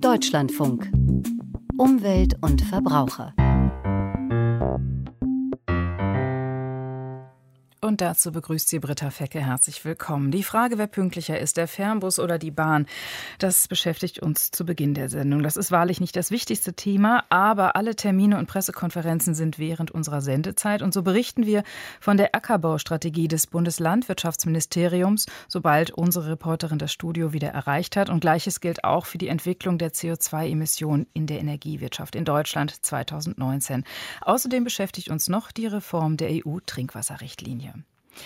Deutschlandfunk. Umwelt und Verbraucher. Und dazu begrüßt sie Britta Fecke. Herzlich willkommen. Die Frage, wer pünktlicher ist, der Fernbus oder die Bahn, das beschäftigt uns zu Beginn der Sendung. Das ist wahrlich nicht das wichtigste Thema, aber alle Termine und Pressekonferenzen sind während unserer Sendezeit. Und so berichten wir von der Ackerbaustrategie des Bundeslandwirtschaftsministeriums, sobald unsere Reporterin das Studio wieder erreicht hat. Und Gleiches gilt auch für die Entwicklung der CO2-Emissionen in der Energiewirtschaft in Deutschland 2019. Außerdem beschäftigt uns noch die Reform der EU-Trinkwasserrichtlinie.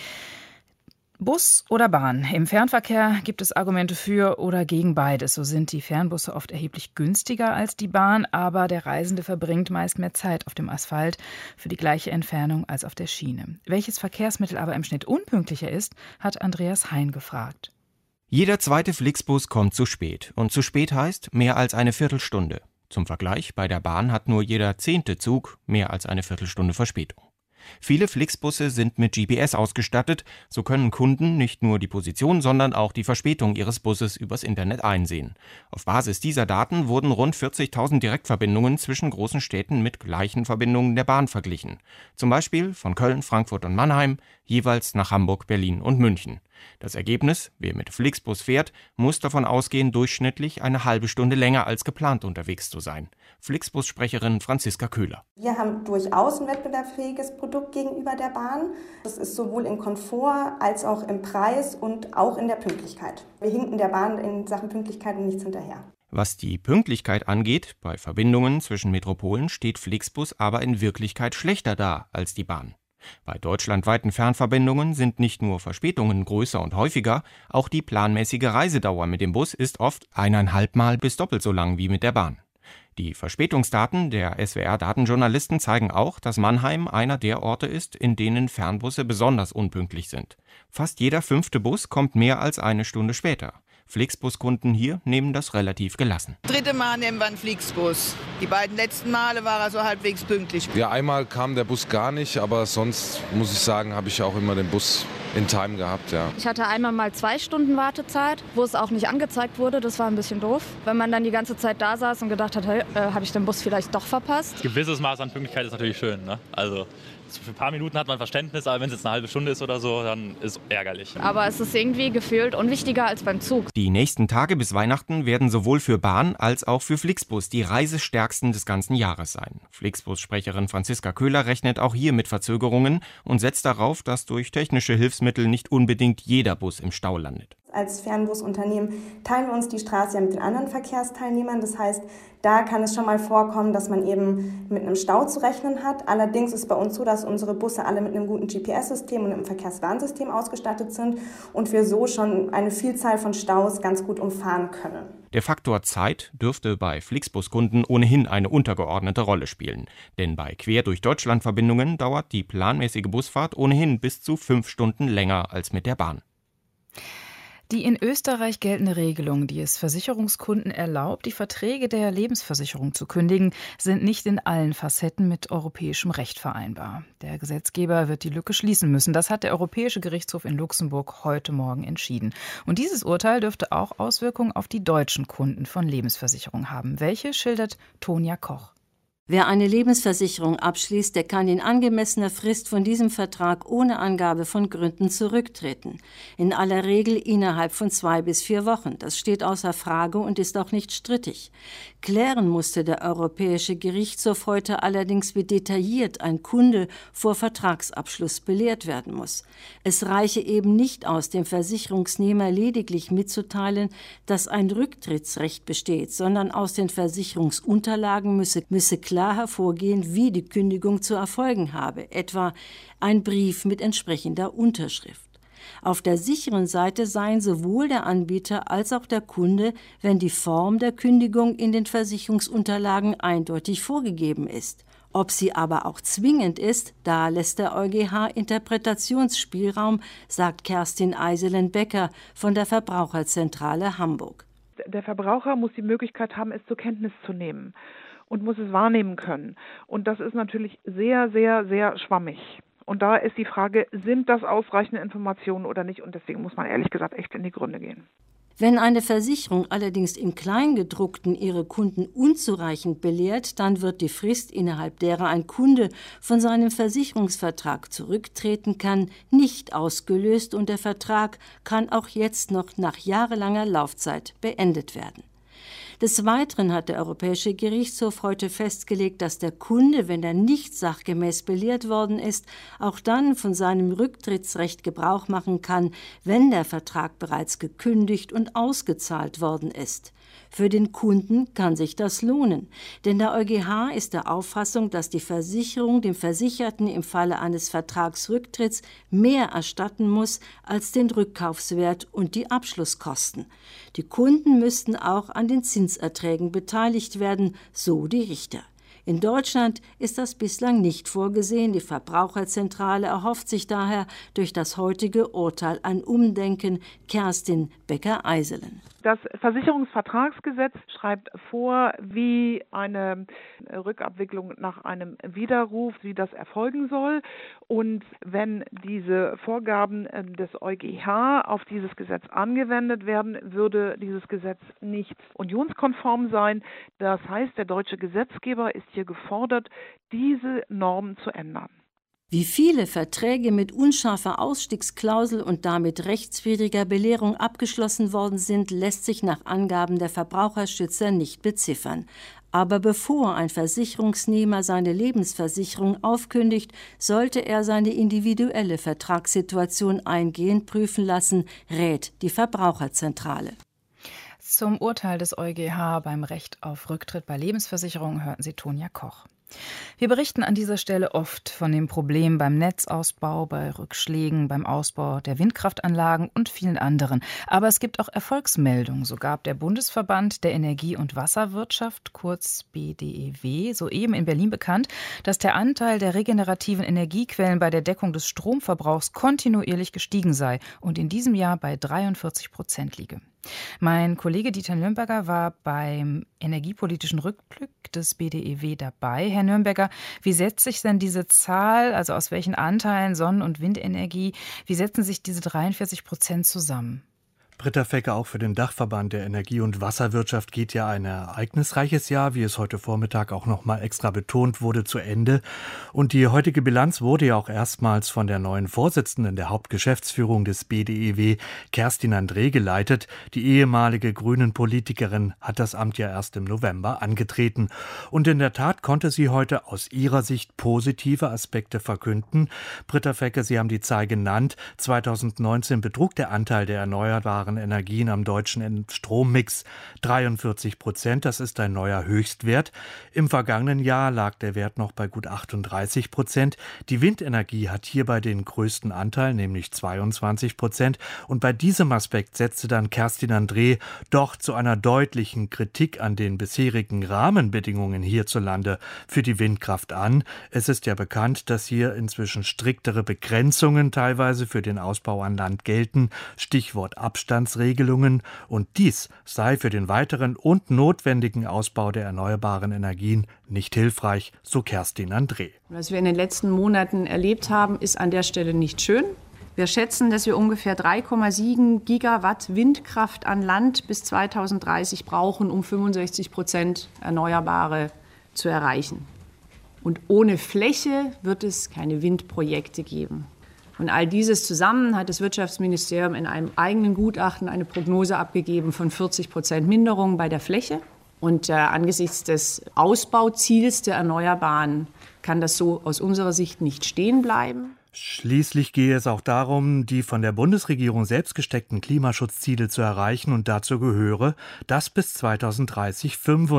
Bus oder Bahn? Im Fernverkehr gibt es Argumente für oder gegen beides. So sind die Fernbusse oft erheblich günstiger als die Bahn, aber der Reisende verbringt meist mehr Zeit auf dem Asphalt für die gleiche Entfernung als auf der Schiene. Welches Verkehrsmittel aber im Schnitt unpünktlicher ist, hat Andreas Hein gefragt. Jeder zweite Flixbus kommt zu spät. Und zu spät heißt mehr als eine Viertelstunde. Zum Vergleich, bei der Bahn hat nur jeder 10. Zug mehr als eine Viertelstunde Verspätung. Viele Flixbusse sind mit GPS ausgestattet, so können Kunden nicht nur die Position, sondern auch die Verspätung ihres Busses übers Internet einsehen. Auf Basis dieser Daten wurden rund 40.000 Direktverbindungen zwischen großen Städten mit gleichen Verbindungen der Bahn verglichen. Zum Beispiel von Köln, Frankfurt und Mannheim, jeweils nach Hamburg, Berlin und München. Das Ergebnis: Wer mit Flixbus fährt, muss davon ausgehen, durchschnittlich eine halbe Stunde länger als geplant unterwegs zu sein. Flixbus-Sprecherin Franziska Köhler. Wir haben durchaus ein wettbewerbsfähiges Produkt gegenüber der Bahn. Das ist sowohl im Komfort als auch im Preis und auch in der Pünktlichkeit. Wir hinken der Bahn in Sachen Pünktlichkeit und nichts hinterher. Was die Pünktlichkeit angeht, bei Verbindungen zwischen Metropolen steht Flixbus aber in Wirklichkeit schlechter da als die Bahn. Bei deutschlandweiten Fernverbindungen sind nicht nur Verspätungen größer und häufiger, auch die planmäßige Reisedauer mit dem Bus ist oft 1,5 Mal bis doppelt so lang wie mit der Bahn. Die Verspätungsdaten der SWR-Datenjournalisten zeigen auch, dass Mannheim einer der Orte ist, in denen Fernbusse besonders unpünktlich sind. Fast jeder 5. Bus kommt mehr als eine Stunde später. Flixbus-Kunden hier nehmen das relativ gelassen. 3. Mal nehmen wir einen Flixbus. Die beiden letzten Male war er so halbwegs pünktlich. Ja, einmal kam der Bus gar nicht, aber sonst muss ich sagen, habe ich auch immer den Bus in Time gehabt, ja. Ich hatte einmal mal 2 Stunden Wartezeit, wo es auch nicht angezeigt wurde. Das war ein bisschen doof. Wenn man dann die ganze Zeit da saß und gedacht hat, hey, habe ich den Bus vielleicht doch verpasst? Ein gewisses Maß an Pünktlichkeit ist natürlich schön, ne? Also für ein paar Minuten hat man Verständnis, aber wenn es jetzt eine halbe Stunde ist oder so, dann ist es ärgerlich. Aber es ist irgendwie gefühlt unwichtiger als beim Zug. Die nächsten Tage bis Weihnachten werden sowohl für Bahn als auch für Flixbus die reisestärksten des ganzen Jahres sein. Flixbus-Sprecherin Franziska Köhler rechnet auch hier mit Verzögerungen und setzt darauf, dass durch technische Hilfsmittel nicht unbedingt jeder Bus im Stau landet. Als Fernbusunternehmen teilen wir uns die Straße ja mit den anderen Verkehrsteilnehmern. Das heißt, da kann es schon mal vorkommen, dass man eben mit einem Stau zu rechnen hat. Allerdings ist bei uns so, dass unsere Busse alle mit einem guten GPS-System und einem Verkehrswarnsystem ausgestattet sind und wir so schon eine Vielzahl von Staus ganz gut umfahren können. Der Faktor Zeit dürfte bei Flixbus-Kunden ohnehin eine untergeordnete Rolle spielen. Denn bei Quer-durch-Deutschland-Verbindungen dauert die planmäßige Busfahrt ohnehin bis zu 5 Stunden länger als mit der Bahn. Die in Österreich geltende Regelung, die es Versicherungskunden erlaubt, die Verträge der Lebensversicherung zu kündigen, sind nicht in allen Facetten mit europäischem Recht vereinbar. Der Gesetzgeber wird die Lücke schließen müssen. Das hat der Europäische Gerichtshof in Luxemburg heute Morgen entschieden. Und dieses Urteil dürfte auch Auswirkungen auf die deutschen Kunden von Lebensversicherungen haben. Welche schildert Tonja Koch. Wer eine Lebensversicherung abschließt, der kann in angemessener Frist von diesem Vertrag ohne Angabe von Gründen zurücktreten. In aller Regel innerhalb von 2 bis 4 Wochen. Das steht außer Frage und ist auch nicht strittig. Klären musste der Europäische Gerichtshof heute allerdings, wie detailliert ein Kunde vor Vertragsabschluss belehrt werden muss. Es reiche eben nicht aus, dem Versicherungsnehmer lediglich mitzuteilen, dass ein Rücktrittsrecht besteht, sondern aus den Versicherungsunterlagen müsse klar hervorgehen, wie die Kündigung zu erfolgen habe, etwa ein Brief mit entsprechender Unterschrift. Auf der sicheren Seite seien sowohl der Anbieter als auch der Kunde, wenn die Form der Kündigung in den Versicherungsunterlagen eindeutig vorgegeben ist. Ob sie aber auch zwingend ist, da lässt der EuGH Interpretationsspielraum, sagt Kerstin Eiselen-Becker von der Verbraucherzentrale Hamburg. Der Verbraucher muss die Möglichkeit haben, es zur Kenntnis zu nehmen und muss es wahrnehmen können. Und das ist natürlich sehr, sehr, sehr schwammig. Und da ist die Frage, sind das ausreichende Informationen oder nicht? Und deswegen muss man ehrlich gesagt echt in die Gründe gehen. Wenn eine Versicherung allerdings im Kleingedruckten ihre Kunden unzureichend belehrt, dann wird die Frist, innerhalb derer ein Kunde von seinem Versicherungsvertrag zurücktreten kann, nicht ausgelöst und der Vertrag kann auch jetzt noch nach jahrelanger Laufzeit beendet werden. Des Weiteren hat der Europäische Gerichtshof heute festgelegt, dass der Kunde, wenn er nicht sachgemäß belehrt worden ist, auch dann von seinem Rücktrittsrecht Gebrauch machen kann, wenn der Vertrag bereits gekündigt und ausgezahlt worden ist. Für den Kunden kann sich das lohnen, denn der EuGH ist der Auffassung, dass die Versicherung dem Versicherten im Falle eines Vertragsrücktritts mehr erstatten muss als den Rückkaufswert und die Abschlusskosten. Die Kunden müssten auch an den Zinserträgen beteiligt werden, so die Richter. In Deutschland ist das bislang nicht vorgesehen. Die Verbraucherzentrale erhofft sich daher durch das heutige Urteil ein Umdenken. Kerstin Becker-Eiselen. Das Versicherungsvertragsgesetz schreibt vor, wie eine Rückabwicklung nach einem Widerruf, wie das erfolgen soll. Und wenn diese Vorgaben des EuGH auf dieses Gesetz angewendet werden, würde dieses Gesetz nicht unionskonform sein. Das heißt, der deutsche Gesetzgeber ist hier gefordert, diese Norm zu ändern. Wie viele Verträge mit unscharfer Ausstiegsklausel und damit rechtswidriger Belehrung abgeschlossen worden sind, lässt sich nach Angaben der Verbraucherschützer nicht beziffern. Aber bevor ein Versicherungsnehmer seine Lebensversicherung aufkündigt, sollte er seine individuelle Vertragssituation eingehend prüfen lassen, rät die Verbraucherzentrale. Zum Urteil des EuGH beim Recht auf Rücktritt bei Lebensversicherungen hörten Sie Tonja Koch. Wir berichten an dieser Stelle oft von dem Problem beim Netzausbau, bei Rückschlägen, beim Ausbau der Windkraftanlagen und vielen anderen. Aber es gibt auch Erfolgsmeldungen. So gab der Bundesverband der Energie- und Wasserwirtschaft, kurz BDEW, soeben in Berlin bekannt, dass der Anteil der regenerativen Energiequellen bei der Deckung des Stromverbrauchs kontinuierlich gestiegen sei und in diesem Jahr bei 43% liege. Mein Kollege Dieter Nürnberger war beim energiepolitischen Rückblick des BDEW dabei. Herr Nürnberger, wie setzt sich denn diese Zahl, also aus welchen Anteilen Sonnen- und Windenergie, wie setzen sich diese 43% zusammen? Britta Fecke, auch für den Dachverband der Energie- und Wasserwirtschaft geht ja ein ereignisreiches Jahr, wie es heute Vormittag auch noch mal extra betont wurde, zu Ende. Und die heutige Bilanz wurde ja auch erstmals von der neuen Vorsitzenden der Hauptgeschäftsführung des BDEW, Kerstin André, geleitet. Die ehemalige Grünen-Politikerin hat das Amt ja erst im November angetreten. Und in der Tat konnte sie heute aus ihrer Sicht positive Aspekte verkünden. Britta Fecke, Sie haben die Zahl genannt. 2019 betrug der Anteil der erneuerbaren Energien am deutschen Strommix 43%. Das ist ein neuer Höchstwert. Im vergangenen Jahr lag der Wert noch bei gut 38%. Die Windenergie hat hierbei den größten Anteil, nämlich 22%. Und bei diesem Aspekt setzte dann Kerstin André doch zu einer deutlichen Kritik an den bisherigen Rahmenbedingungen hierzulande für die Windkraft an. Es ist ja bekannt, dass hier inzwischen striktere Begrenzungen teilweise für den Ausbau an Land gelten. Stichwort Abstandsregelungen, und dies sei für den weiteren und notwendigen Ausbau der erneuerbaren Energien nicht hilfreich, so Kerstin André. Was wir in den letzten Monaten erlebt haben, ist an der Stelle nicht schön. Wir schätzen, dass wir ungefähr 3,7 Gigawatt Windkraft an Land bis 2030 brauchen, um 65% Erneuerbare zu erreichen. Und ohne Fläche wird es keine Windprojekte geben. Und all dieses zusammen hat das Wirtschaftsministerium in einem eigenen Gutachten eine Prognose abgegeben von 40% Minderung bei der Fläche. Und angesichts des Ausbauziels der Erneuerbaren kann das so aus unserer Sicht nicht stehen bleiben. Schließlich gehe es auch darum, die von der Bundesregierung selbst gesteckten Klimaschutzziele zu erreichen, und dazu gehöre, dass bis 2030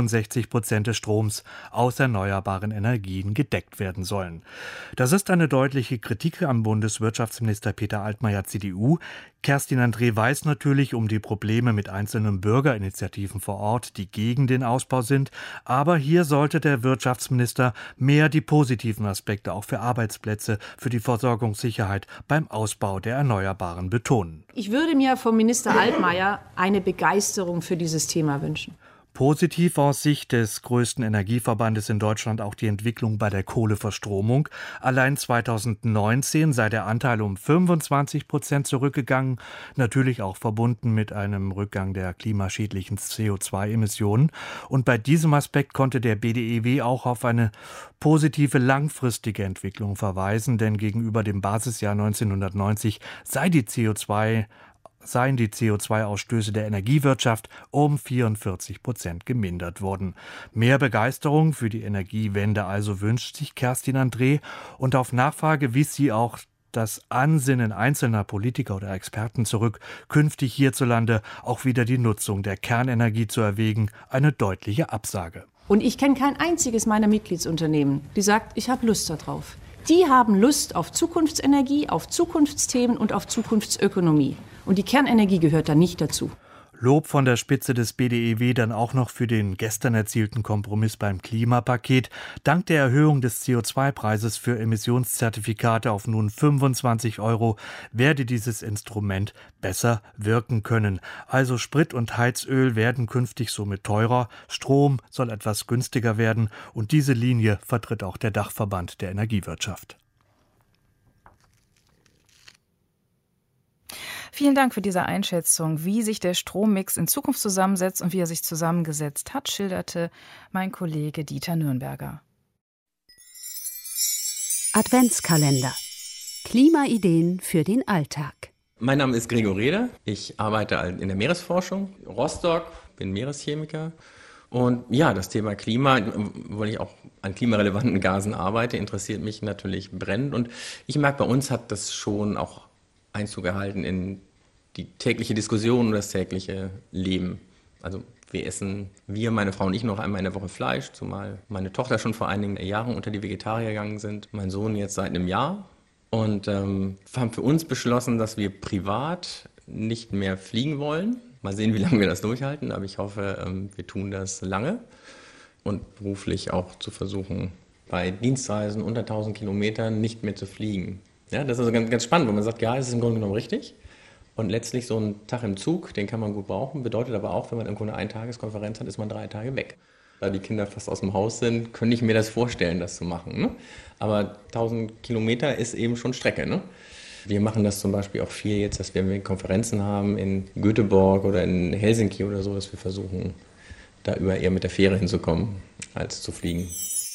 65% des Stroms aus erneuerbaren Energien gedeckt werden sollen. Das ist eine deutliche Kritik am Bundeswirtschaftsminister Peter Altmaier, CDU. Kerstin André weiß natürlich um die Probleme mit einzelnen Bürgerinitiativen vor Ort, die gegen den Ausbau sind. Aber hier sollte der Wirtschaftsminister mehr die positiven Aspekte auch für Arbeitsplätze, für die Versorgungssicherheit beim Ausbau der Erneuerbaren betonen. Ich würde mir vom Minister Altmaier eine Begeisterung für dieses Thema wünschen. Positiv aus Sicht des größten Energieverbandes in Deutschland auch die Entwicklung bei der Kohleverstromung. Allein 2019 sei der Anteil um 25% zurückgegangen, natürlich auch verbunden mit einem Rückgang der klimaschädlichen CO2-Emissionen. Und bei diesem Aspekt konnte der BDEW auch auf eine positive langfristige Entwicklung verweisen, denn gegenüber dem Basisjahr 1990 seien die CO2-Ausstöße der Energiewirtschaft um 44% gemindert worden. Mehr Begeisterung für die Energiewende also wünscht sich Kerstin André, und auf Nachfrage wies sie auch das Ansinnen einzelner Politiker oder Experten zurück, künftig hierzulande auch wieder die Nutzung der Kernenergie zu erwägen, eine deutliche Absage. Und ich kenne kein einziges meiner Mitgliedsunternehmen, die sagt, ich habe Lust darauf. Die haben Lust auf Zukunftsenergie, auf Zukunftsthemen und auf Zukunftsökonomie. Und die Kernenergie gehört da nicht dazu. Lob von der Spitze des BDEW dann auch noch für den gestern erzielten Kompromiss beim Klimapaket. Dank der Erhöhung des CO2-Preises für Emissionszertifikate auf nun 25 € werde dieses Instrument besser wirken können. Also Sprit und Heizöl werden künftig somit teurer, Strom soll etwas günstiger werden, und diese Linie vertritt auch der Dachverband der Energiewirtschaft. Vielen Dank für diese Einschätzung. Wie sich der Strommix in Zukunft zusammensetzt und wie er sich zusammengesetzt hat, schilderte mein Kollege Dieter Nürnberger. Adventskalender. Klimaideen für den Alltag. Mein Name ist Gregor Reder. Ich arbeite in der Meeresforschung in Rostock, bin Meereschemiker. Und ja, das Thema Klima, weil ich auch an klimarelevanten Gasen arbeite, interessiert mich natürlich brennend. Und ich merke, bei uns hat das schon auch Einzug erhalten in die tägliche Diskussion und das tägliche Leben. Also meine Frau und ich, noch einmal in der Woche Fleisch, zumal meine Tochter schon vor einigen Jahren unter die Vegetarier gegangen sind, mein Sohn jetzt seit einem Jahr. Und haben für uns beschlossen, dass wir privat nicht mehr fliegen wollen. Mal sehen, wie lange wir das durchhalten, aber ich hoffe, wir tun das lange. Und beruflich auch zu versuchen, bei Dienstreisen unter 1000 Kilometern nicht mehr zu fliegen. Ja, das ist also ganz, ganz spannend, wo man sagt, ja, es ist im Grunde genommen richtig. Und letztlich so ein Tag im Zug, den kann man gut brauchen, bedeutet aber auch, wenn man irgendwo eine Eintageskonferenz hat, ist man 3 Tage weg. Da die Kinder fast aus dem Haus sind, könnte ich mir das vorstellen, das zu machen. Ne? Aber 1000 Kilometer ist eben schon Strecke. Ne? Wir machen das zum Beispiel auch viel jetzt, dass wir Konferenzen haben in Göteborg oder in Helsinki oder so, dass wir versuchen, da eher mit der Fähre hinzukommen, als zu fliegen.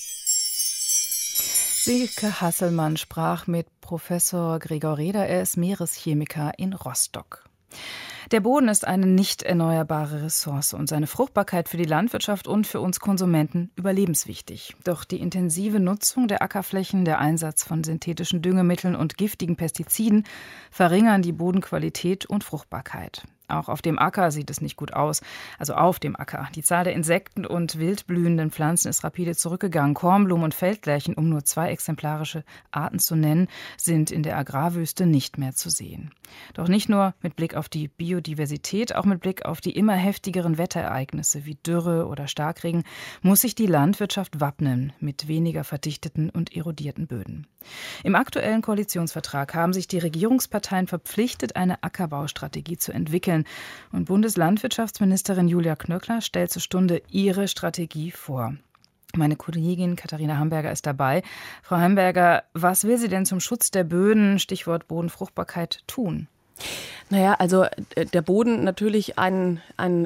Silke Hasselmann sprach mit Professor Gregor Reder. Er ist Meereschemiker in Rostock. Der Boden ist eine nicht erneuerbare Ressource und seine Fruchtbarkeit für die Landwirtschaft und für uns Konsumenten überlebenswichtig. Doch die intensive Nutzung der Ackerflächen, der Einsatz von synthetischen Düngemitteln und giftigen Pestiziden verringern die Bodenqualität und Fruchtbarkeit. Auch auf dem Acker sieht es nicht gut aus. Also auf dem Acker. Die Zahl der Insekten und wildblühenden Pflanzen ist rapide zurückgegangen. Kornblumen und Feldlärchen, um nur 2 exemplarische Arten zu nennen, sind in der Agrarwüste nicht mehr zu sehen. Doch nicht nur mit Blick auf die Biodiversität, auch mit Blick auf die immer heftigeren Wetterereignisse wie Dürre oder Starkregen muss sich die Landwirtschaft wappnen mit weniger verdichteten und erodierten Böden. Im aktuellen Koalitionsvertrag haben sich die Regierungsparteien verpflichtet, eine Ackerbaustrategie zu entwickeln. Und Bundeslandwirtschaftsministerin Julia Klöckner stellt zur Stunde ihre Strategie vor. Meine Kollegin Katharina Hamburger ist dabei. Frau Hamburger, was will sie denn zum Schutz der Böden, Stichwort Bodenfruchtbarkeit, tun? Naja, also der Boden natürlich ein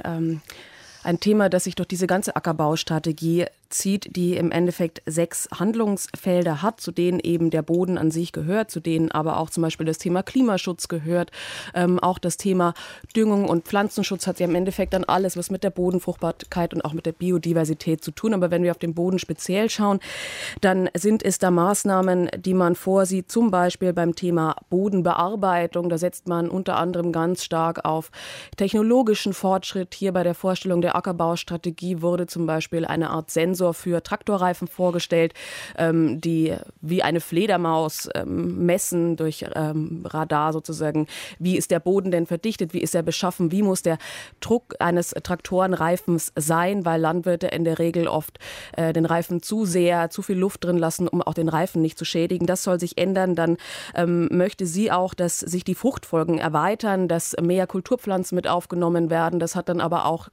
Thema, das sich durch diese ganze Ackerbaustrategie zieht, die im Endeffekt 6 Handlungsfelder hat, zu denen eben der Boden an sich gehört, zu denen aber auch zum Beispiel das Thema Klimaschutz gehört. Auch das Thema Düngung und Pflanzenschutz hat ja im Endeffekt dann alles, was mit der Bodenfruchtbarkeit und auch mit der Biodiversität zu tun. Aber wenn wir auf den Boden speziell schauen, dann sind es da Maßnahmen, die man vorsieht, zum Beispiel beim Thema Bodenbearbeitung. Da setzt man unter anderem ganz stark auf technologischen Fortschritt. Hier bei der Vorstellung der Ackerbaustrategie wurde zum Beispiel eine Art Sensor für Traktorreifen vorgestellt, die wie eine Fledermaus messen durch Radar sozusagen, wie ist der Boden denn verdichtet, wie ist er beschaffen, wie muss der Druck eines Traktorenreifens sein, weil Landwirte in der Regel oft den Reifen zu viel Luft drin lassen, um auch den Reifen nicht zu schädigen. Das soll sich ändern. Dann möchte sie auch, dass sich die Fruchtfolgen erweitern, dass mehr Kulturpflanzen mit aufgenommen werden. Das hat dann aber auch ganz stark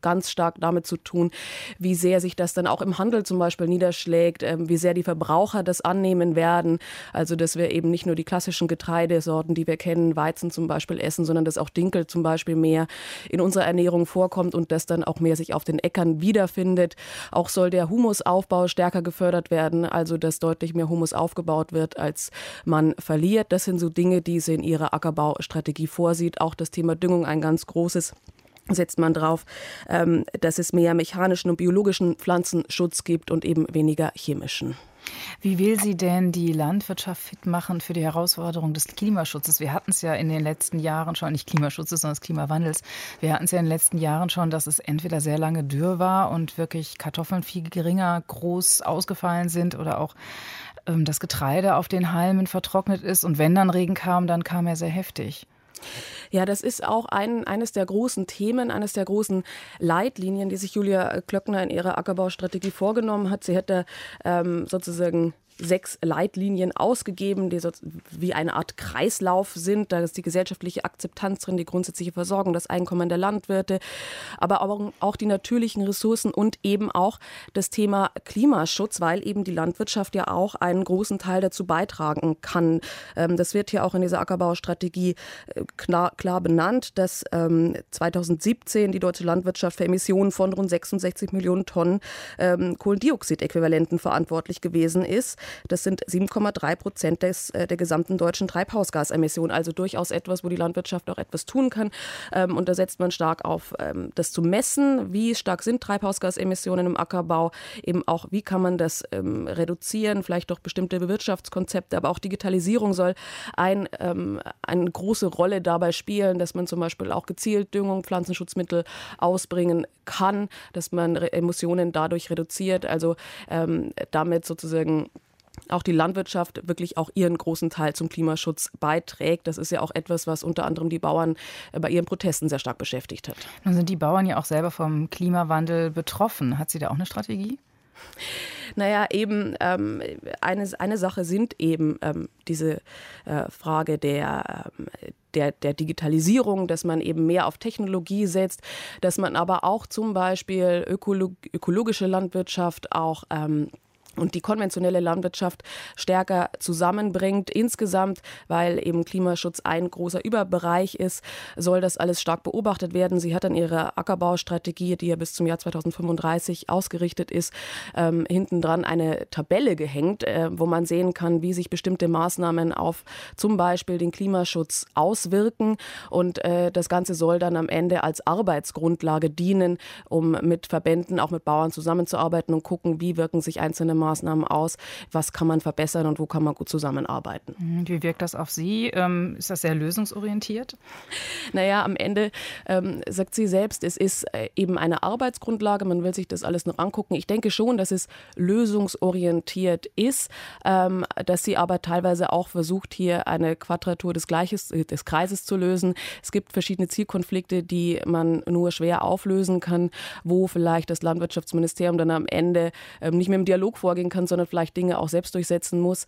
stark damit zu tun, wie sehr sich das dann auch im Handel zum Beispiel niederschlägt, wie sehr die Verbraucher das annehmen werden. Also dass wir eben nicht nur die klassischen Getreidesorten, die wir kennen, Weizen zum Beispiel essen, sondern dass auch Dinkel zum Beispiel mehr in unserer Ernährung vorkommt und das dann auch mehr sich auf den Äckern wiederfindet. Auch soll der Humusaufbau stärker gefördert werden, also dass deutlich mehr Humus aufgebaut wird, als man verliert. Das sind so Dinge, die sie in ihrer Ackerbaustrategie vorsieht. Auch das Thema Düngung ein ganz großes. Setzt man drauf, dass es mehr mechanischen und biologischen Pflanzenschutz gibt und eben weniger chemischen. Wie will sie denn die Landwirtschaft fit machen für die Herausforderung des Klimaschutzes? Wir hatten es ja in den letzten Jahren schon, nicht Klimaschutzes, sondern des Klimawandels. Wir hatten es ja in den letzten Jahren schon, dass es entweder sehr lange dürr war und wirklich Kartoffeln viel geringer groß ausgefallen sind oder auch das Getreide auf den Halmen vertrocknet ist. Und wenn dann Regen kam, dann kam er sehr heftig. Ja, das ist auch eines der großen Themen, eines der großen Leitlinien, die sich Julia Klöckner in ihrer Ackerbaustrategie vorgenommen hat. Sie hätte sozusagen 6 Leitlinien ausgegeben, die so wie eine Art Kreislauf sind. Da ist die gesellschaftliche Akzeptanz drin, die grundsätzliche Versorgung, das Einkommen der Landwirte, aber auch die natürlichen Ressourcen und eben auch das Thema Klimaschutz, weil eben die Landwirtschaft ja auch einen großen Teil dazu beitragen kann. Das wird hier auch in dieser Ackerbaustrategie klar benannt, dass 2017 die deutsche Landwirtschaft für Emissionen von rund 66 Millionen Tonnen Kohlendioxidäquivalenten verantwortlich gewesen ist. Das sind 7,3% der gesamten deutschen Treibhausgasemissionen. Also durchaus etwas, wo die Landwirtschaft auch etwas tun kann. Und da setzt man stark auf, das zu messen. Wie stark sind Treibhausgasemissionen im Ackerbau? Eben auch, wie kann man das reduzieren? Vielleicht durch bestimmte Bewirtschaftskonzepte. Aber auch Digitalisierung soll eine große Rolle dabei spielen, dass man zum Beispiel auch gezielt Düngung, Pflanzenschutzmittel ausbringen kann, dass man Emissionen dadurch reduziert. Also damit sozusagen auch die Landwirtschaft wirklich auch ihren großen Teil zum Klimaschutz beiträgt. Das ist ja auch etwas, was unter anderem die Bauern bei ihren Protesten sehr stark beschäftigt hat. Nun sind die Bauern ja auch selber vom Klimawandel betroffen. Hat sie da auch eine Strategie? Naja, eben eine Sache sind eben diese Frage der Digitalisierung, dass man eben mehr auf Technologie setzt, dass man aber auch zum Beispiel ökologische Landwirtschaft auch und die konventionelle Landwirtschaft stärker zusammenbringt. Insgesamt, weil eben Klimaschutz ein großer Überbereich ist, soll das alles stark beobachtet werden. Sie hat an ihrer Ackerbaustrategie, die ja bis zum Jahr 2035 ausgerichtet ist, hinten dran eine Tabelle gehängt, wo man sehen kann, wie sich bestimmte Maßnahmen auf zum Beispiel den Klimaschutz auswirken. Und das Ganze soll dann am Ende als Arbeitsgrundlage dienen, um mit Verbänden, auch mit Bauern zusammenzuarbeiten und gucken, wie wirken sich einzelne Maßnahmen aus, was kann man verbessern und wo kann man gut zusammenarbeiten. Wie wirkt das auf Sie? Ist das sehr lösungsorientiert? Naja, am Ende sagt sie selbst, es ist eben eine Arbeitsgrundlage, man will sich das alles noch angucken. Ich denke schon, dass es lösungsorientiert ist, dass sie aber teilweise auch versucht, hier eine Quadratur des Kreises zu lösen. Es gibt verschiedene Zielkonflikte, die man nur schwer auflösen kann, wo vielleicht das Landwirtschaftsministerium dann am Ende nicht mehr im Dialog vorgehen kann, sondern vielleicht Dinge auch selbst durchsetzen muss.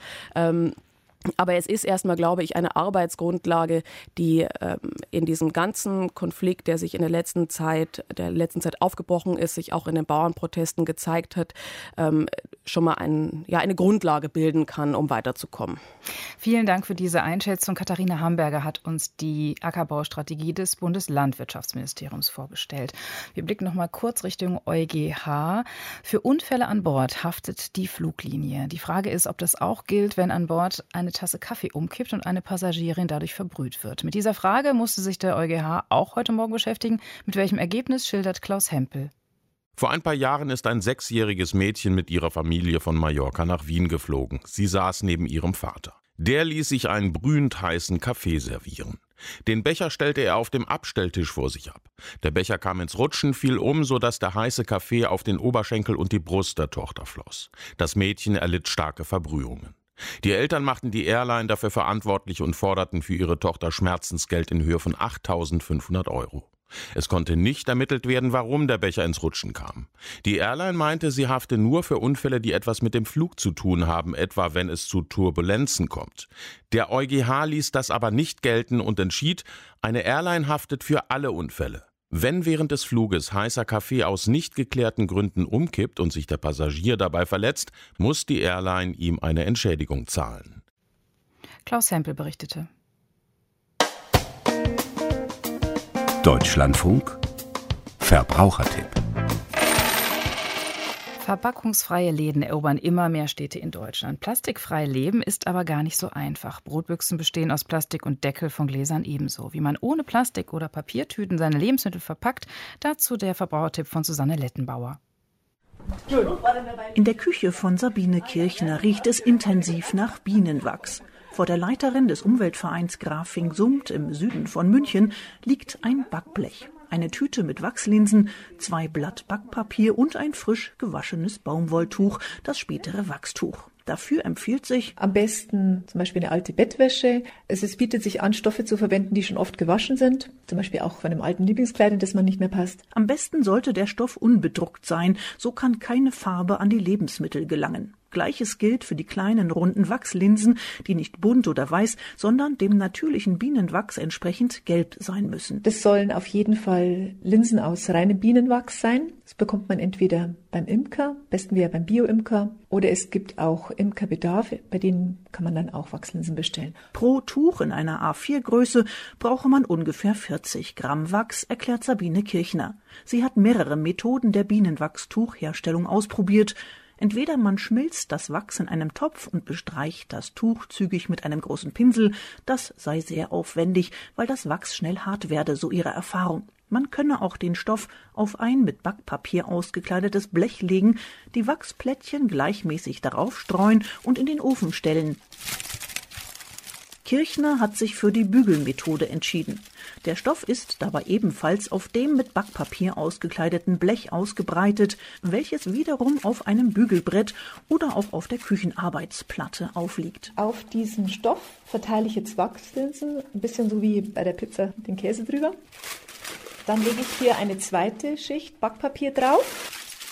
Aber es ist erstmal, glaube ich, eine Arbeitsgrundlage, die in diesem ganzen Konflikt, der sich in der letzten Zeit aufgebrochen ist, sich auch in den Bauernprotesten gezeigt hat, schon mal eine Grundlage bilden kann, um weiterzukommen. Vielen Dank für diese Einschätzung. Katharina Hamberger hat uns die Ackerbaustrategie des Bundeslandwirtschaftsministeriums vorgestellt. Wir blicken noch mal kurz Richtung EuGH. Für Unfälle an Bord haftet die Fluglinie. Die Frage ist, ob das auch gilt, wenn an Bord eine Tasse Kaffee umkippt und eine Passagierin dadurch verbrüht wird. Mit dieser Frage musste sich der EuGH auch heute Morgen beschäftigen. Mit welchem Ergebnis, schildert Klaus Hempel. Vor ein paar Jahren ist ein 6-jähriges Mädchen mit ihrer Familie von Mallorca nach Wien geflogen. Sie saß neben ihrem Vater. Der ließ sich einen brühend heißen Kaffee servieren. Den Becher stellte er auf dem Abstelltisch vor sich ab. Der Becher kam ins Rutschen, fiel sodass der heiße Kaffee auf den Oberschenkel und die Brust der Tochter floss. Das Mädchen erlitt starke Verbrühungen. Die Eltern machten die Airline dafür verantwortlich und forderten für ihre Tochter Schmerzensgeld in Höhe von 8.500 €. Es konnte nicht ermittelt werden, warum der Becher ins Rutschen kam. Die Airline meinte, sie hafte nur für Unfälle, die etwas mit dem Flug zu tun haben, etwa wenn es zu Turbulenzen kommt. Der EuGH ließ das aber nicht gelten und entschied, eine Airline haftet für alle Unfälle. Wenn während des Fluges heißer Kaffee aus nicht geklärten Gründen umkippt und sich der Passagier dabei verletzt, muss die Airline ihm eine Entschädigung zahlen. Klaus Hempel berichtete. Deutschlandfunk Verbrauchertipp. Verpackungsfreie Läden erobern immer mehr Städte in Deutschland. Plastikfrei leben ist aber gar nicht so einfach. Brotbüchsen bestehen aus Plastik und Deckel von Gläsern ebenso. Wie man ohne Plastik- oder Papiertüten seine Lebensmittel verpackt, dazu der Verbrauchertipp von Susanne Lettenbauer. In der Küche von Sabine Kirchner riecht es intensiv nach Bienenwachs. Vor der Leiterin des Umweltvereins Grafing Summt im Süden von München liegt ein Backblech. Eine Tüte mit Wachslinsen, 2 Blatt Backpapier und ein frisch gewaschenes Baumwolltuch, das spätere Wachstuch. Dafür empfiehlt sich am besten zum Beispiel eine alte Bettwäsche. Es bietet sich an, Stoffe zu verwenden, die schon oft gewaschen sind. Zum Beispiel auch von einem alten Lieblingskleid, das man nicht mehr passt. Am besten sollte der Stoff unbedruckt sein, so kann keine Farbe an die Lebensmittel gelangen. Gleiches gilt für die kleinen runden Wachslinsen, die nicht bunt oder weiß, sondern dem natürlichen Bienenwachs entsprechend gelb sein müssen. Das sollen auf jeden Fall Linsen aus reinem Bienenwachs sein. Das bekommt man entweder beim Imker, am besten wäre beim Bio-Imker, oder es gibt auch Imkerbedarf, bei denen kann man dann auch Wachslinsen bestellen. Pro Tuch in einer A4-Größe brauche man ungefähr 40 Gramm Wachs, erklärt Sabine Kirchner. Sie hat mehrere Methoden der Bienenwachstuchherstellung ausprobiert. Entweder man schmilzt das Wachs in einem Topf und bestreicht das Tuch zügig mit einem großen Pinsel. Das sei sehr aufwendig, weil das Wachs schnell hart werde, so ihre Erfahrung. Man könne auch den Stoff auf ein mit Backpapier ausgekleidetes Blech legen, die Wachsplättchen gleichmäßig darauf streuen und in den Ofen stellen. Kirchner hat sich für die Bügelmethode entschieden. Der Stoff ist dabei ebenfalls auf dem mit Backpapier ausgekleideten Blech ausgebreitet, welches wiederum auf einem Bügelbrett oder auch auf der Küchenarbeitsplatte aufliegt. Auf diesen Stoff verteile ich jetzt Wachslinsen, ein bisschen so wie bei der Pizza den Käse drüber. Dann lege ich hier eine zweite Schicht Backpapier drauf.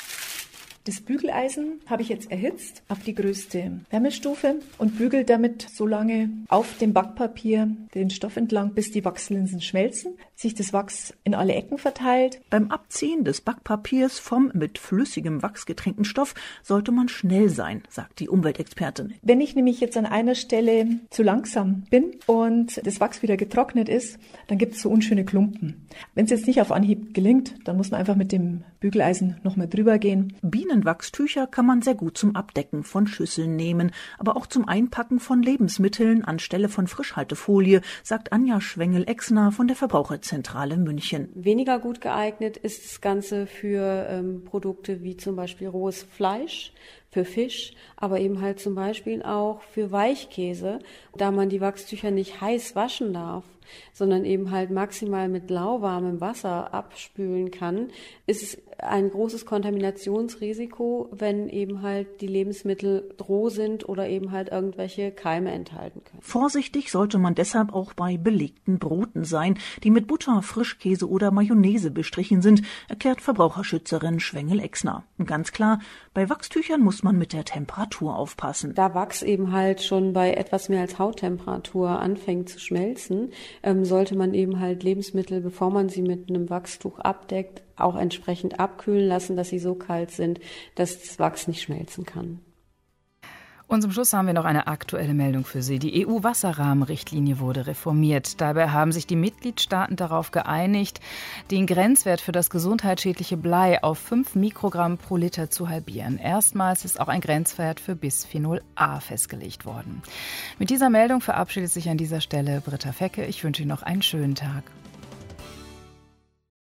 Das Bügeleisen habe ich jetzt erhitzt auf die größte Wärmestufe und bügele damit so lange auf dem Backpapier den Stoff entlang, bis die Wachslinsen schmelzen, sich das Wachs in alle Ecken verteilt. Beim Abziehen des Backpapiers vom mit flüssigem Wachs getränkten Stoff sollte man schnell sein, sagt die Umweltexpertin. Wenn ich nämlich jetzt an einer Stelle zu langsam bin und das Wachs wieder getrocknet ist, dann gibt es so unschöne Klumpen. Wenn es jetzt nicht auf Anhieb gelingt, dann muss man einfach mit dem Bügeleisen nochmal drüber gehen. Bienenwachstücher kann man sehr gut zum Abdecken von Schüsseln nehmen, aber auch zum Einpacken von Lebensmitteln anstelle von Frischhaltefolie, sagt Anja Schwengel-Exner von der Verbraucherzentrale München. Weniger gut geeignet ist das Ganze für Produkte wie zum Beispiel rohes Fleisch, für Fisch, aber eben halt zum Beispiel auch für Weichkäse, da man die Wachstücher nicht heiß waschen darf, sondern eben halt maximal mit lauwarmem Wasser abspülen kann, ist es ein großes Kontaminationsrisiko, wenn eben halt die Lebensmittel roh sind oder eben halt irgendwelche Keime enthalten können. Vorsichtig sollte man deshalb auch bei belegten Broten sein, die mit Butter, Frischkäse oder Mayonnaise bestrichen sind, erklärt Verbraucherschützerin Schwengel-Exner. Ganz klar, bei Wachstüchern muss man mit der Temperatur aufpassen. Da Wachs eben halt schon bei etwas mehr als Hauttemperatur anfängt zu schmelzen, sollte man eben halt Lebensmittel, bevor man sie mit einem Wachstuch abdeckt, auch entsprechend abkühlen lassen, dass sie so kalt sind, dass das Wachs nicht schmelzen kann. Und zum Schluss haben wir noch eine aktuelle Meldung für Sie. Die EU-Wasserrahmenrichtlinie wurde reformiert. Dabei haben sich die Mitgliedstaaten darauf geeinigt, den Grenzwert für das gesundheitsschädliche Blei auf 5 Mikrogramm pro Liter zu halbieren. Erstmals ist auch ein Grenzwert für Bisphenol A festgelegt worden. Mit dieser Meldung verabschiedet sich an dieser Stelle Britta Fecke. Ich wünsche Ihnen noch einen schönen Tag.